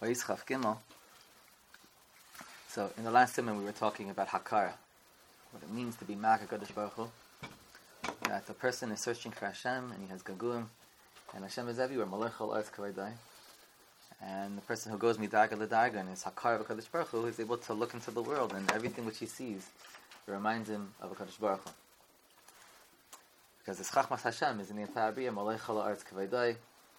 Vayischav Gimel. So in the last sermon we were talking about Hakara, what it means to be Ma'aka Kadosh Baruch Hu. That a person is searching for Hashem and he has Gaguim, and Hashem is everywhere, Malach al Arz Kavaydai. And the person who goes Midarga L'Darga and is Hakara of Kadosh Baruch Hu is able to look into the world, and everything which he sees reminds him of a Kadosh Baruch Hu. Because this Chachmas Hashem is in the entire Bria, Malach al Arz Kavaydai.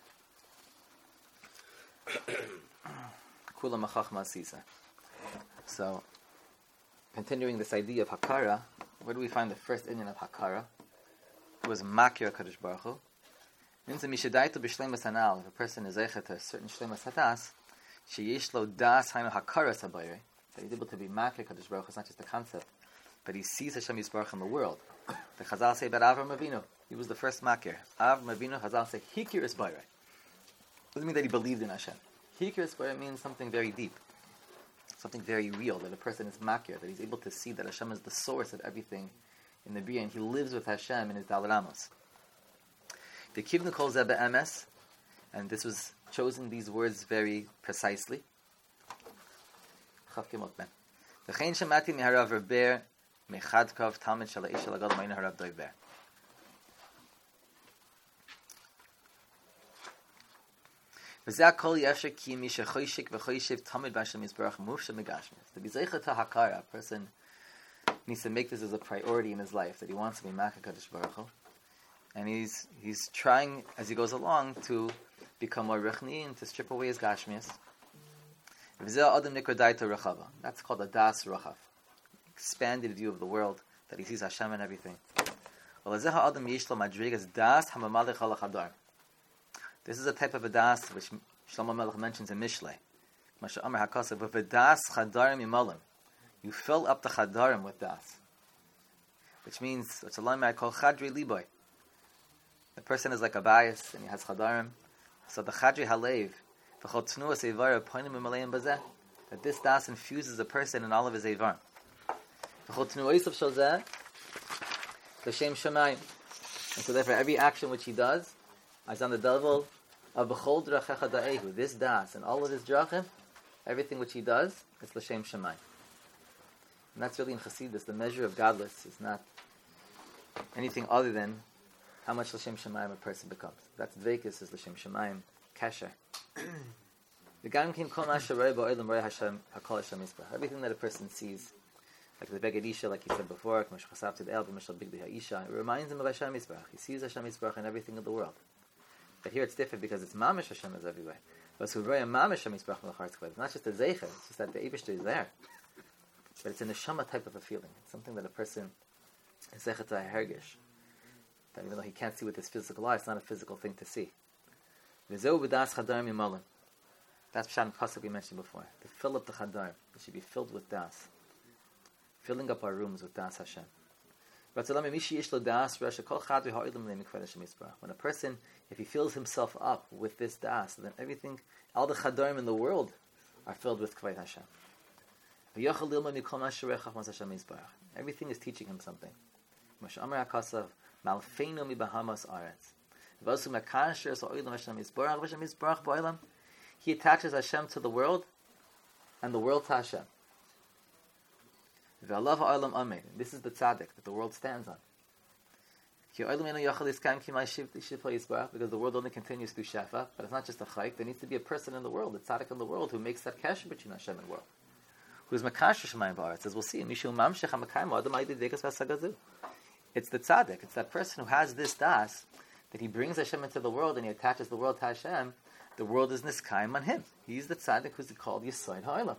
Kula Machachma Sisa. So, continuing this idea of Hakara, where do we find the first inyan of Hakara? It was Makir Kadosh Baruch Hu. Means that Mishadaitu b'shleimas hanal, if a person is eichet to a certain shleimas hadas, sheyesh lo das hainu Hakara sabayre, that he's able to be Makir Kadosh Baruch Hu. It's not just a concept, but he sees Hashem Yisbarach in the world. The Chazal say about Avram Avinu, he was the first Makir. Avram Avinu, Chazal say, Hikir Isbayre. Doesn't mean that he believed in Hashem. Hikir Isbayre means something very deep, something very real, that a person is Makir, that he's able to see that Hashem is the source of everything in the Bria, and he lives with Hashem in his Dal Ramos. The Kivnu calls that be'emes, and this was chosen, these words very precisely. Chav Kimot Ben. V'chein shemati miharav Reber mechadkav talmid shel ha'isha l'gadol ma'ina harav doiber. V'zeh kol yefsher ki mi shechoyshik v'choyshiv talmid b'Hashem Yisbarach mufshe megashmis. To be zeicha to Hakara, a person needs to make this as a priority in his life, that he wants to be Ma'aka Kadosh Baruch Hu. And he's trying, as he goes along, to become more Rechni and to strip away his Gashmias. That's called a Das Rachav. Expanded view of the world, that he sees Hashem and everything. This is a type of a Das which Shlomo Melech mentions in Mishlei. You fill up the Chadarim with Das. Which means, it's a line I call Chadri Liboy. The person is like a bias and he has Chadarim. So the Chadri Halev, that this Das infuses a person in all of his Eivar. And so therefore every action which he does is on the level of B'chol Drachecha Da'ehu. This Das and all of his Drachim, everything which he does, is L'Shem Shemayim. And that's really in Chassidus, the measure of godless is not anything other than how much L'Shem Shemayim a person becomes. That's Dveikus, is L'Shem Shemayim, Kesher. Everything that a person sees, like the Beged Isha, like he said before, it reminds him of Hashem Yisbarach. He sees Hashem Yisbarach in everything in the world. But here it's different because it's Mamish Hashem is everywhere. But it's not just a Zeicher, it's just that the Eibishter is there. But it's a neshama type of a feeling. It's something that a person is zeichet to hergish. That even though he can't see with his physical eye, it's not a physical thing to see. V'zeu b'das chadarim yimalim. That's Pshat and Pasuk we mentioned before. To fill up the chadarim. It should be filled with das. Filling up our rooms with das Hashem. When a person, if he fills himself up with this das, then everything, all the chadarim in the world are filled with Kvayt Hashem. Everything is teaching him something. He attaches Hashem to the world and the world to Hashem. This is the tzaddik that the world stands on. Because the world only continues through Shefa, but it's not just a chayk. There needs to be a person in the world, a tzaddik in the world, who makes that kesher between Hashem and the world. Who's Makash Shemayim Ba'aretz, as we'll see. It's the tzaddik, it's that person who has this das, that he brings Hashem into the world and he attaches the world to Hashem. The world is niskayim on him. He's the tzaddik who's called Yesod Ha'olam.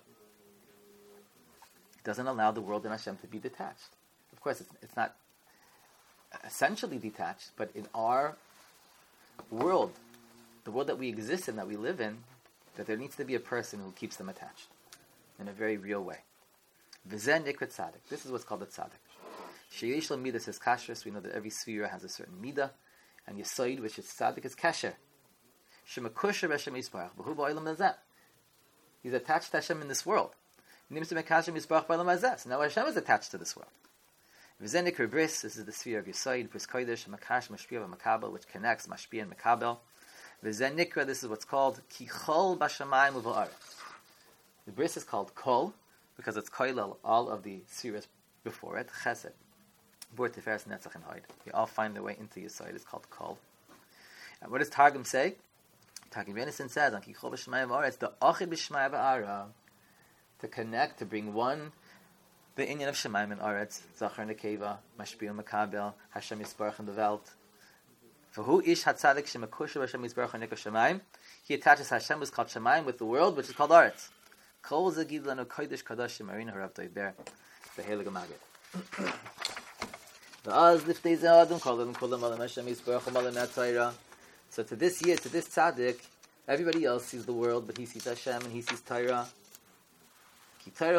He doesn't allow the world and Hashem to be detached. Of course, it's not essentially detached, but in our world, the world that we exist in, that we live in, that there needs to be a person who keeps them attached in a very real way. V'zen nikrat tzaddik. This is what's called a tzaddik. Sheyesh lo midas is kashrus. We know that every sphere has a certain midah, and Yesod, which is tzaddik, is kasher. Shemakusher b'Hashem Yisbarach. B'hu ba'olam hazeh. He's attached to Hashem in this world. Nimtzim ekashem Yisbarach ba'olam hazeh. So now Hashem is attached to this world. V'zen nikrat bris. This is the sphere of Yesod, bris kodesh, makash, mashpia, v'makabel, which connects mashpia and makabel. V'zen nikra, this is what's called kichol b'shamayim uva'aretz. The bris is called kol because it's koilel all of the series before it. Chesed, Bor, Tiferes, Netzach, and Hod. They all find their way into Yesod. It's called kol. And what does Targum say? Targum Yonason says on kichol b'shamayim uva'aretz the achid b'shmaya ba'ara, to connect, to bring one the inyan of Shemaim and Aretz, Zachar Nekeva, Mashpil Makabel, Hashem Yisbarach in the Welt. For who ish hatzadik shemakusha Hashem Yisbarach and Nikah Shemaim? He attaches Hashem, who's called Shemaim, with the world, which is called Aretz. Kol Zagid Lanu Kodesh Kadashim Marina Harav Doiber, the Heilige Magid. V'az liftei ze adam kolam kolam alam Hashem Yisbarach alam Natzayra. So to this year, to this tzaddik, everybody else sees the world, but he sees Hashem and he sees Torah. Like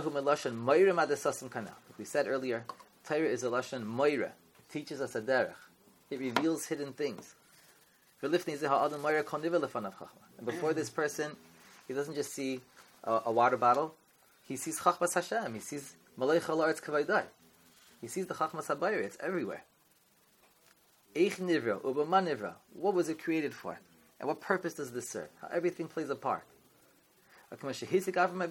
we said earlier, Torah is a lashon moira. It teaches us a derech. It reveals hidden things. And before this person, he doesn't just see a water bottle. He sees chachmas Hashem. He sees malay chalaretz kavaydai. He sees the chachmas habayir. It's everywhere. Eich nivra, ubama nivra. What was it created for? And what purpose does this serve? How everything plays a part. Avram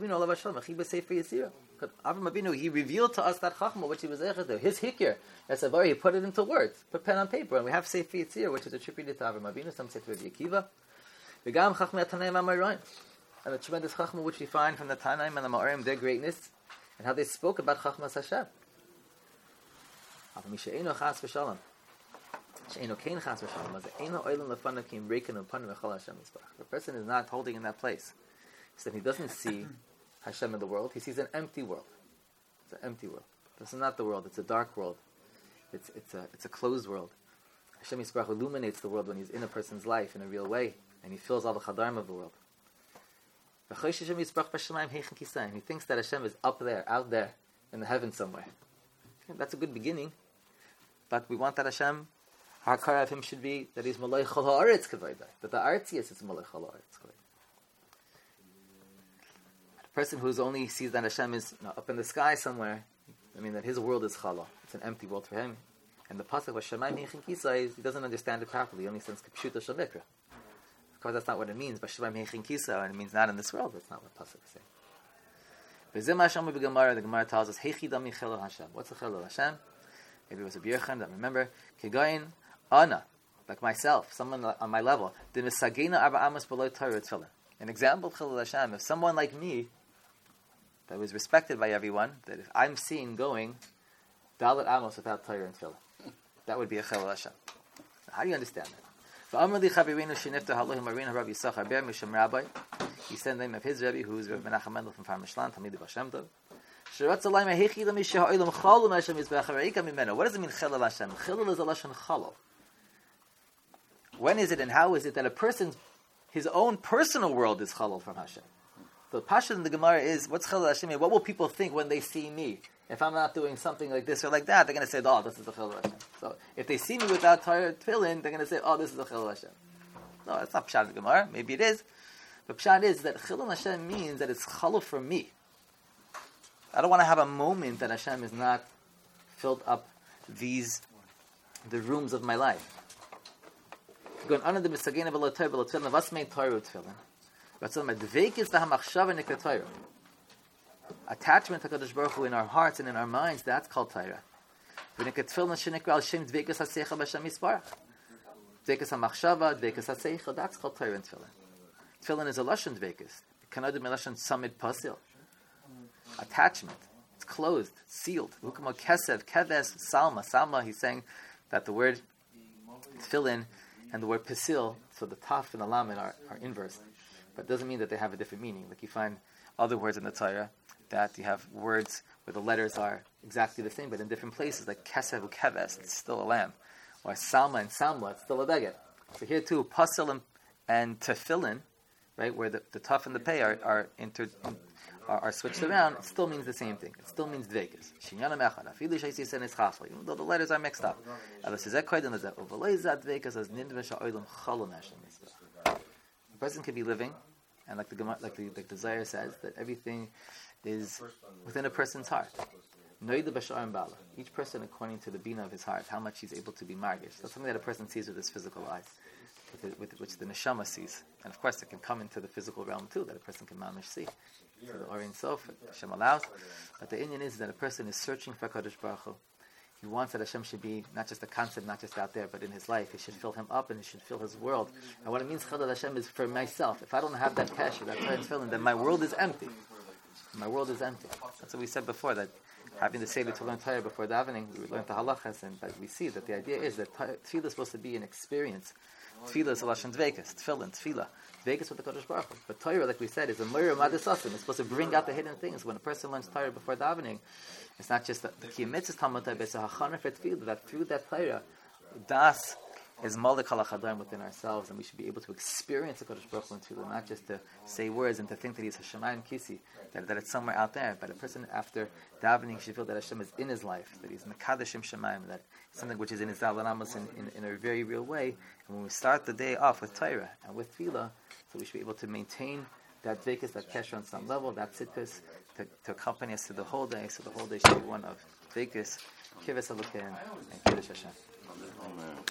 Avinu, he revealed to us that chachma which he was able to do. His hikr, that's a very, he put it into words, put pen on paper, and we have Sefer Yitzir, which is attributed to Avram Avinu. Some say to Rabbi Akiva. V'gam chachma Tanaim Amoraim, and the tremendous chachma which we find from the Tanaim and the Amoraim, their greatness, and how they spoke about chachmas Hashem. Mishe'enu chas v'shalom, she'enu kein chas v'shalom, as eino oilam lefanav kim reikin u'panim v'chol Hashem yisbarach. The person is not holding in that place. So he doesn't see Hashem in the world. He sees an empty world. It's an empty world. This is not the world. It's a dark world. It's a closed world. Hashem Yisbarach illuminates the world when he's in a person's life in a real way, and he fills all the chadarim of the world. He thinks that Hashem is up there, out there, in the heavens somewhere. That's a good beginning, but we want that Hashem, our kara of him should be that he's malay chol haaretz kavayda, that the artzias is malay chol haaretz kavayda. Person who only sees that Hashem is up in the sky somewhere, I mean that his world is chala. It's an empty world for him. And the pasuk was Shemayim Hechin Kisa is he doesn't understand it properly. He only says Kipshuta Shamikra. Of course, that's not what it means. But Shemayim Hechin Kisa, and it means not in this world. That's not what pasuk is saying. The Gemara tells us Hechidam Michel Hashem. What's the Chel Hashem? Maybe it was a Birchan that remember Kegayin Ana, like myself, someone on my level. The Misagena Arba Amos Below Torah Tefillin. An example of Chel Hashem. If someone like me, that was respected by everyone, that if I'm seen going Dalet Amos without Torah and Tefillah, that would be a Chel Hashem. How do you understand that? He sent the name of his Rebbe, who is Rebbe Menachem Mendel from Farmishlan, Talmidei Baal Shem Tov. What does it mean Chel Hashem? Chel is a lashon chalal. When is it and how is it that a person's his own personal world is chalal from Hashem? So the pasha in the Gemara is, what's Chel Hashem? What will people think when they see me? If I'm not doing something like this or like that, they're going to say, oh, this is the Chel Hashem. So if they see me without Torah Tefillin, they're going to say, oh, this is the Chel Hashem. No, that's not Pshat in the Gemara. Maybe it is. But Pshat is that Chel Hashem means that it's chalal for me. I don't want to have a moment that Hashem is not filled up the rooms of my life. Going under the Misagena B'lo Torah B'lo Tefillin, what's made Torah Tefillin? Attachment to Kadosh Baruch Hu in our hearts and in our minds, that's called Torah. That's called Torah and Tefillin. Tefillin is a lashon dvekas. Kanadu melashon samid pasil. Attachment. It's closed, sealed. Ukama kesev, keves, salma. Salma, he's saying that the word tefillin and the word pasil, so the taf and the lamed are inverse. But it doesn't mean that they have a different meaning. Like you find other words in the Torah that you have words where the letters are exactly the same, but in different places, like kesev ukeves, it's still a lamb. Or salma and samla, it's still a beged. So here too, pasil and tefillin, right, where the taf and the pei are switched around, it still means the same thing. It still means dvekas. Even though the letters are mixed up. A person can be living, and like the Zohar says, that everything is within a person's heart. Each person according to the bina of his heart, how much he's able to be margish. That's something that a person sees with his physical eyes. with which the neshama sees. And of course, it can come into the physical realm too, that a person can mamish see. So the Orient Sof, Hashem allows. But the Indian is that a person is searching for HaKadosh Baruch Hu. He wants that Hashem should be not just a concept, not just out there, but in his life. It should fill him up and it should fill his world. And what it means, Chadad Hashem, is for myself. If I don't have that kasher, that Torah and Tefillin, then my world is empty. My world is empty. That's what we said before, that having the Seder to learn Torah before davening, we learn the halachas, and but we see that the idea is that Tefillah is supposed to be an experience. Tefillah is a lashon dveikus, tefillin, tefillah. Dveikus with the Kodesh Baruch Hu. But Torah, like we said, is a moira madasasim. It's supposed to bring out the hidden things. When a person learns Torah before davening, it's not just the kiyum mitzvahs talmud Torah, but it's a hachana for tefillah, that through that Torah, das is malik halachadarim within ourselves, and we should be able to experience the Kodesh Baruch Hu in tefillah, not just to say words and to think that he's Hashemayim Kisi, that it's somewhere out there. But a person after davening should feel that Hashem is in his life, that he's Mekadeshim Shemayim, that it's something which is in his Zalanamos in a very real way. And when we start the day off with Torah and with tefillah, so we should be able to maintain that dveikus, that kesher on some level, that tzidkus, to accompany us to the whole day. So the whole day should be one of dveikus, kibbutz Elokeim, and kiddush Hashem. Amen.